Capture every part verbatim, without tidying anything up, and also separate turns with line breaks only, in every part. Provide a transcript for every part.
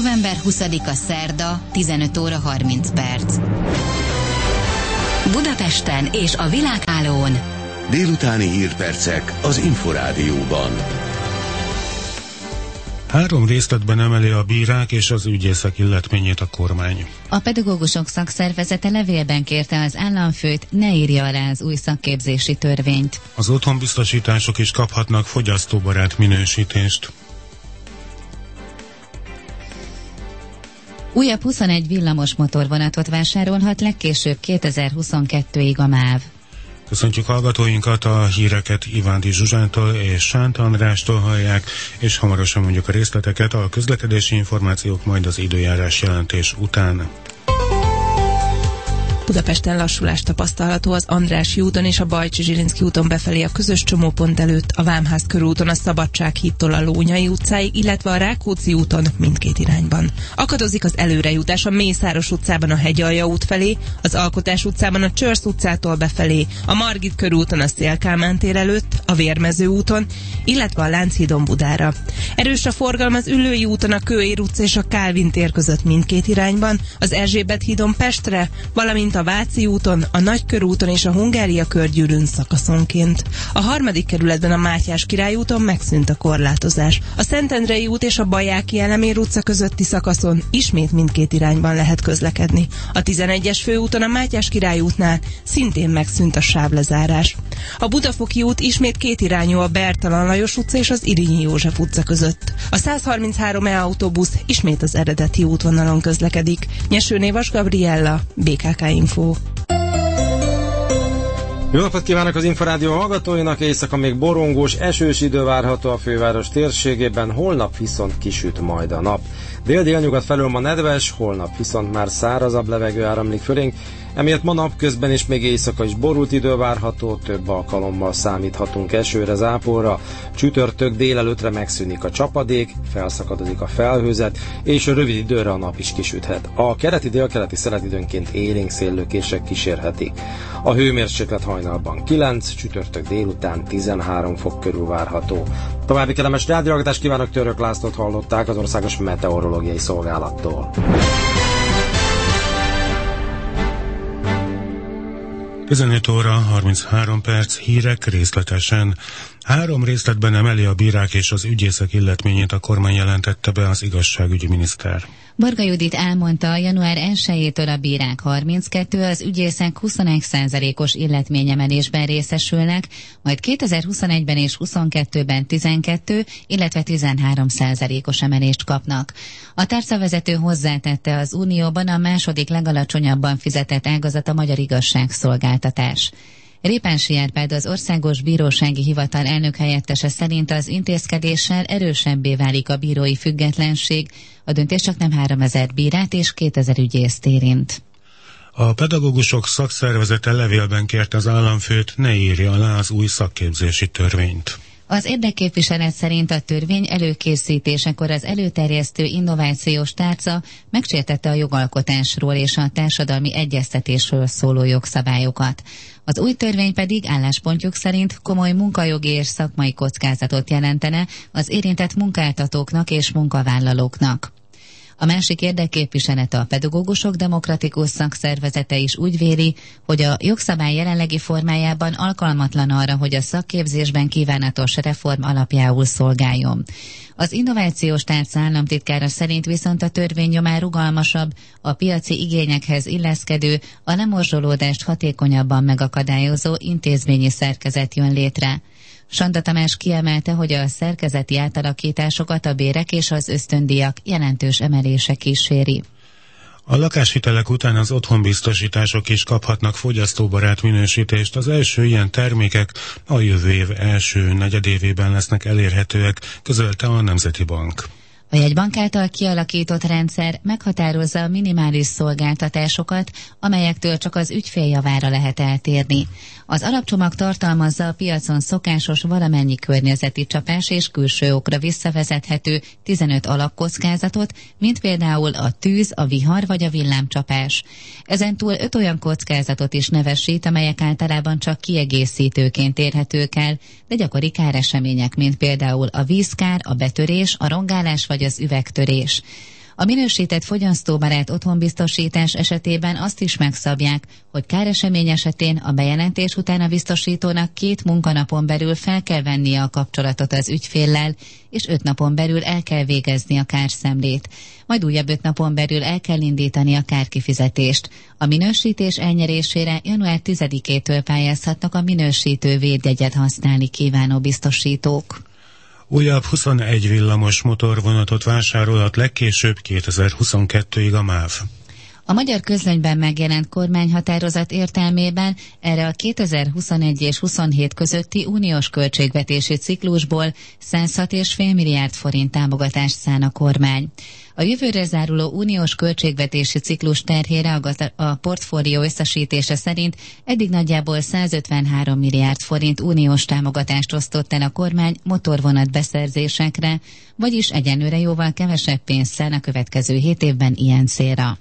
november huszadika szerda, tizenöt óra harminc perc. Budapesten és a világhálón
délutáni hírpercek az Inforádióban.
Három részletben emeli a bírák és az ügyészek illetményét a kormány.
A pedagógusok szakszervezete levélben kérte az államfőt, ne írja alá az új szakképzési törvényt.
Az otthonbiztosítások is kaphatnak fogyasztóbarát minősítést.
Újabb huszonegy villamos motorvonatot vásárolhat legkésőbb kétezer-huszonkettőig a MÁV.
Köszöntjük hallgatóinkat, a híreket Ivándi Zsuzsántól és Sánt Andrástól hallják, és hamarosan mondjuk a részleteket, a közlekedési információk majd az időjárás jelentés után.
Budapesten lassulás tapasztalható az Andrássy úton és a Bajcsy-Zsilinszky úton befelé a közös csomópont előtt, a Vámház körúton a Szabadsághídtól a Lónyai utcáig, illetve a Rákóczi úton mindkét irányban. Akadozik az előrejutás a Mészáros utcában a Hegyalja út felé, az Alkotás utcában a Csörsz utcától befelé, a Margit körúton a Széll-Kálmán tér előtt, a Vérmező úton, illetve a Lánchídon Budára. Erős a forgalom az Üllői úton a Kőér utca és a Kálvin tér között mindkét irányban, az Erzsébet hídon Pestre, valamint a Váci úton, a Nagykörúton és a Hungária körgyűrűn szakaszonként. A harmadik kerületben a Mátyás Király úton megszűnt a korlátozás. A Szentendrei út és a Bajáki Elemér utca közötti szakaszon ismét mindkét irányban lehet közlekedni. A tizenegyes főúton a Mátyás Király útnál szintén megszűnt a sávlezárás. A Budafoki út ismét kétirányú a Bertalan Lajos utca és az Irigyi József utca között. A százharminchárom E autóbusz ismét az eredeti útvonalon közlekedik. Nyesőnévas Gabriella, bé ká ká Info.
Jó napot kívánok az Inforádió hallgatóinak! Éjszaka még borongós, esős idő várható a főváros térségében, holnap viszont kisüt majd a nap. Dél-délnyugat felől ma nedves, holnap viszont már szárazabb levegő áramlik fölénk, emiatt ma napközben is még éjszaka is borult idő várható, több alkalommal számíthatunk esőre, záporra. Csütörtök délelőttre megszűnik a csapadék, felszakadozik a felhőzet, és a rövid időre a nap is kisüthet. A keleti délkeleti szelet időnként élénk széllökések kísérhetik. A hőmérséklet hajnalban kilenc, csütörtök délután tizenhárom fok körül várható. További kellemes rádióhallgatást kívánok, Török Lászlót hallották az Országos Meteorológiai Szolgálattól.
tizenöt óra harminchárom perc, hírek részletesen. Három részletben emeli a bírák és az ügyészek illetményét a kormány, jelentette be az igazságügyi miniszter.
Varga Judit elmondta, január elsejétől a bírák harminckettő, az ügyészek huszonegy százalékos illetményemelésben részesülnek, majd kétezer-huszonegyben és huszonkettőben tizenkettő, illetve tizenhárom százalékos emelést kapnak. A tárcavezető hozzátette, az Unióban a második legalacsonyabban fizetett ágazat a magyar igazságszolgáltatás. Répánsi Árpád, az Országos Bírósági Hivatal elnökhelyettese szerint az intézkedéssel erősebbé válik a bírói függetlenség, a döntés csak nem háromezer bírát és kétezer ügyészt érint.
A pedagógusok szakszervezete levélben kérte az államfőt, ne írja alá az új szakképzési törvényt.
Az érdekképviselet szerint a törvény előkészítésekor az előterjesztő innovációs tárca megsértette a jogalkotásról és a társadalmi egyeztetésről szóló jogszabályokat. Az új törvény pedig álláspontjuk szerint komoly munkajogi és szakmai kockázatot jelentene az érintett munkáltatóknak és munkavállalóknak. A másik érdekképviselet, a Pedagógusok Demokratikus Szakszervezete is úgy véli, hogy a jogszabály jelenlegi formájában alkalmatlan arra, hogy a szakképzésben kívánatos reform alapjául szolgáljon. Az innovációs tárca államtitkára szerint viszont a törvény nyomán rugalmasabb, a piaci igényekhez illeszkedő, a lemorzsolódást hatékonyabban megakadályozó intézményi szerkezet jön létre. Sanda Tamás kiemelte, hogy a szerkezeti átalakításokat a bérek és az ösztöndíjak jelentős emelése kíséri.
A lakáshitelek után az otthonbiztosítások is kaphatnak fogyasztóbarát minősítést. Az első ilyen termékek a jövő év első negyedévében lesznek elérhetőek, közölte a Nemzeti Bank.
A jegybank által kialakított rendszer meghatározza a minimális szolgáltatásokat, amelyektől csak az ügyfél javára lehet eltérni. Az alapcsomag tartalmazza a piacon szokásos valamennyi környezeti csapás és külső okra visszavezethető tizenöt alapkockázatot, mint például a tűz, a vihar vagy a villámcsapás. Ezentúl öt olyan kockázatot is nevesít, amelyek általában csak kiegészítőként érhetők el, de gyakori káresemények, mint például a vízkár, a betörés, a rongálás vagy az üvegtörés. A minősített fogyasztóbarát otthonbiztosítás esetében azt is megszabják, hogy káresemény esetén a bejelentés után a biztosítónak két munkanapon belül fel kell vennie a kapcsolatot az ügyféllel, és öt napon belül el kell végezni a kárszemlét. Majd újabb öt napon belül el kell indítani a kárkifizetést. A minősítés elnyerésére január tizedikétől pályázhatnak a minősítő védjegyet használni kívánó biztosítók.
Újabb huszonegy villamos motorvonatot vásárolhat legkésőbb kétezer-huszonkettőig a MÁV.
A magyar közlönyben megjelent kormányhatározat értelmében erre a kétezer-huszonegy és huszonhét közötti uniós költségvetési ciklusból száz hat egész öt milliárd forint támogatást szán a kormány. A jövőre záruló uniós költségvetési ciklus terhére a, a portfólió összesítése szerint eddig nagyjából százötvenhárom milliárd forint uniós támogatást osztott el a kormány motorvonat beszerzésekre, vagyis egyenlőre jóval kevesebb pénzt szán a következő hét évben ilyen célra.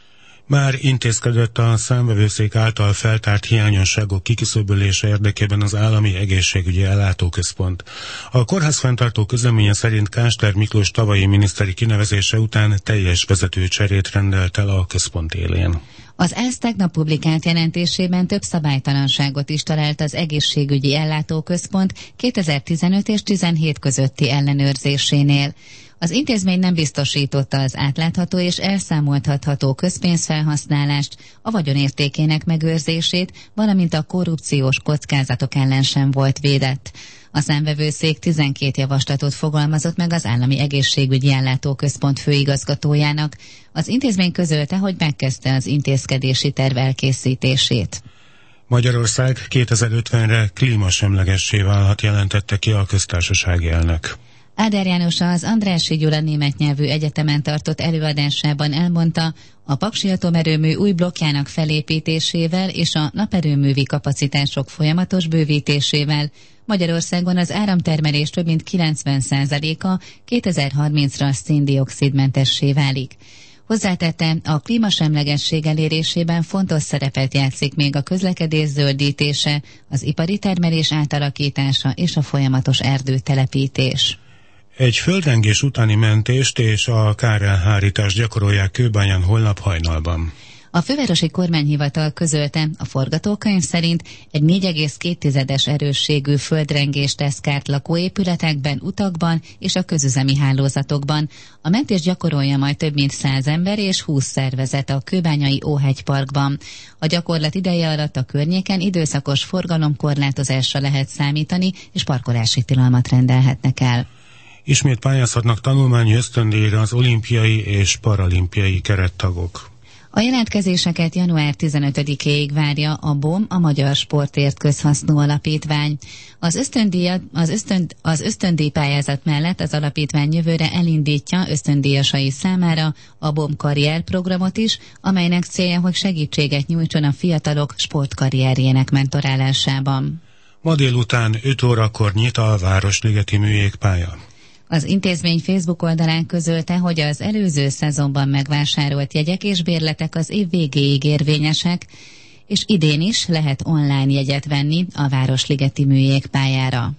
Már intézkedett a Számvevőszék által feltárt hiányosságok kiküszöbölése érdekében az Állami Egészségügyi Ellátóközpont. A kórház fenntartó közleménye szerint Kásler Miklós tavalyi miniszteri kinevezése után teljes vezetőcserét rendelt el a központ élén.
Az é e es tegnap publikált jelentésében több szabálytalanságot is talált az Egészségügyi Ellátóközpont kétezer-tizenöt és tizenhét közötti ellenőrzésénél. Az intézmény nem biztosította az átlátható és elszámoltatható közpénzfelhasználást, a vagyonértékének megőrzését, valamint a korrupciós kockázatok ellen sem volt védett. A Számvevőszék tizenkét javaslatot fogalmazott meg az Állami Egészségügyi Ellátóközpont főigazgatójának. Az intézmény közölte, hogy megkezdte az intézkedési terv elkészítését.
Magyarország kétezer-ötvenre klímasemlegessé válhat, jelentette ki a köztársasági elnök.
Áder János az Andrássy Gyula német nyelvű egyetemen tartott előadásában elmondta, a Paksi atomerőmű új blokkjának felépítésével és a naperőművi kapacitások folyamatos bővítésével Magyarországon az áramtermelés több mint kilencven százaléka kétezer-harmincra széndioxidmentessé válik. Hozzátette, a klímasemlegesség elérésében fontos szerepet játszik még a közlekedés zöldítése, az ipari termelés átalakítása és a folyamatos erdőtelepítés.
Egy földrengés utáni mentést és a kárelhárítást gyakorolják Kőbányán holnap hajnalban.
A fővárosi kormányhivatal közölte, a forgatókönyv szerint egy négy egész két erősségű földrengés tesz kárt lakóépületekben, utakban és a közüzemi hálózatokban. A mentést gyakorolja majd több mint száz ember és húsz szervezet a Kőbányai Óhegyparkban. A gyakorlat ideje alatt a környéken időszakos forgalomkorlátozásra lehet számítani, és parkolási tilalmat rendelhetnek el.
Ismét pályázhatnak tanulmányi ösztöndíjra az olimpiai és paralimpiai kerettagok.
A jelentkezéseket január tizenötödikéig várja a bé o em, a Magyar Sportért Közhasznú Alapítvány. Az, ösztöndíjat, az, ösztönd, az ösztöndíj pályázat mellett az alapítvány jövőre elindítja ösztöndíjasai számára a bé o em karrierprogramot is, amelynek célja, hogy segítséget nyújtson a fiatalok sportkarrierjének mentorálásában.
Ma délután öt órakor nyit a Városligeti Műjégpálya.
Az intézmény Facebook oldalán közölte, hogy az előző szezonban megvásárolt jegyek és bérletek az év végéig érvényesek, és idén is lehet online jegyet venni a Városligeti Műjégpályára.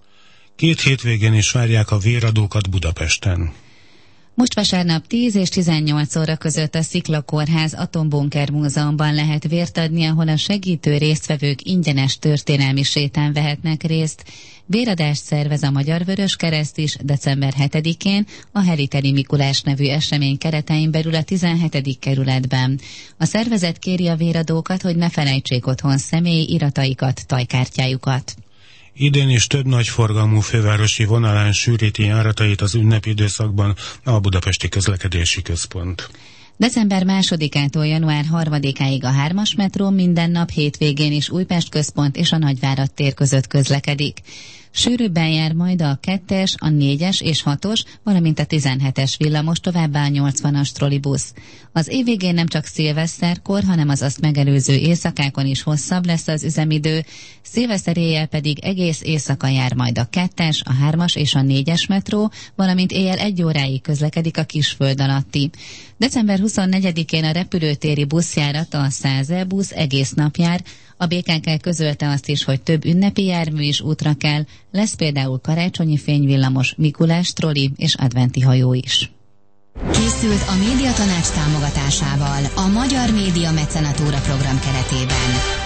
Két hétvégén is várják a véradókat Budapesten.
Most vasárnap tíz és tizennyolc óra között a Szikla Kórház Atombunker Múzeumban lehet vért adni, ahol a segítő résztvevők ingyenes történelmi sétán vehetnek részt. Véradást szervez a Magyar Vöröskereszt is december hetedikén a Heliteli Mikulás nevű esemény keretein belül a tizenhetedik kerületben. A szervezet kéri a véradókat, hogy ne felejtsék otthon személyi irataikat, tajkártyájukat.
Idén is több nagyforgalmú fővárosi vonalán sűríti járatait az ünnepi időszakban a Budapesti Közlekedési Központ.
december másodikától január harmadikáig a hármas metró minden nap hétvégén is Újpest központ és a Nagyvárad tér között közlekedik. Sűrűbben jár majd a kettes, a négyes és hatos, valamint a tizenhetes villamos, továbbá a nyolcvanas trollibusz. Az év végén nem csak szilveszterkor, hanem az azt megelőző éjszakákon is hosszabb lesz az üzemidő, szilveszter éjjel pedig egész éjszaka jár majd a kettes, a hármas és a négyes metró, valamint éjjel egy óráig közlekedik a Kisföld alatti. december huszonnegyedikén a repülőtéri buszjárat, a száz busz egész nap jár. A bé ká ká közölte azt is, hogy több ünnepi jármű is útra kell, lesz például karácsonyi fényvillamos, Mikulás trolli és adventi hajó is.
Készült a Médiatanács támogatásával a Magyar Média Mecenatúra program keretében.